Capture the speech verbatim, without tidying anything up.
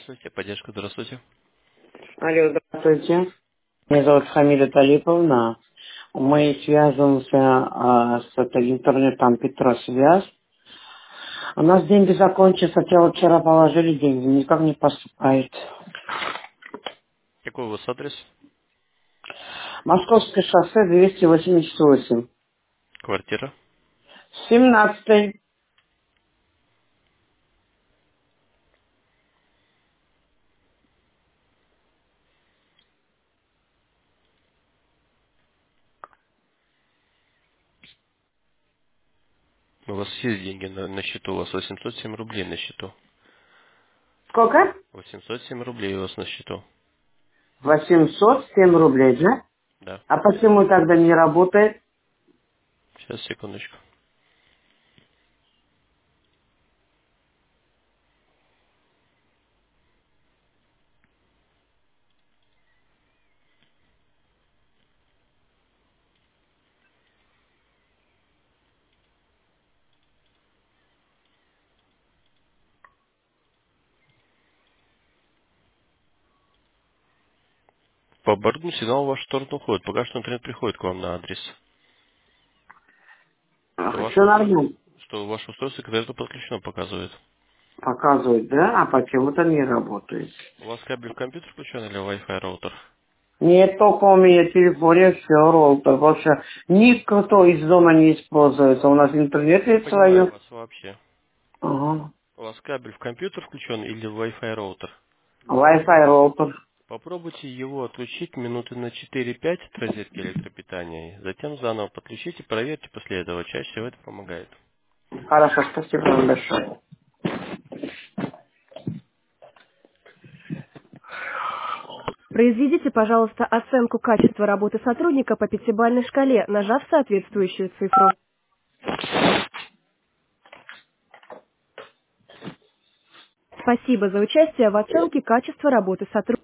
Здравствуйте, поддержка, здравствуйте. Алло, здравствуйте. Меня зовут Хамида Талиповна. Мы связываемся а, с этой интернетом Петросвязь. У нас деньги закончились, хотя вот вчера положили деньги, никак не поступает. Какой у вас адрес? Московское шоссе двести восемьдесят восемь. Квартира. семнадцатый. У вас есть деньги на, на счету, у вас восемьсот семь рублей на счету. Сколько? восемьсот семь рублей у вас на счету. восемьсот семь рублей, да? Да. А почему тогда не работает? Сейчас, секундочку. По оборотному сигнал в вашу сторону уходит. Пока что интернет приходит к вам на адрес. Что Все ваше устройство, нормально. что ваше устройство к интернету подключено показывает. Показывает, да? А почему-то не работает. У вас кабель в компьютер включен или Wi-Fi роутер? Нет, только у меня в телефоне все, роутер. Больше никто из дома не используется. У нас интернет Не есть понимаю свое. вас вообще. Ага. У вас кабель в компьютер включен или Wi-Fi роутер? Wi-Fi роутер. Попробуйте его отключить минуты на четыре-пять от розетки электропитания. Затем заново подключите, проверьте после этого. Чаще всего это помогает. Хорошо, спасибо вам большое. Произведите, пожалуйста, оценку качества работы сотрудника по пятибалльной шкале, нажав соответствующую цифру. Спасибо за участие в оценке качества работы сотрудника.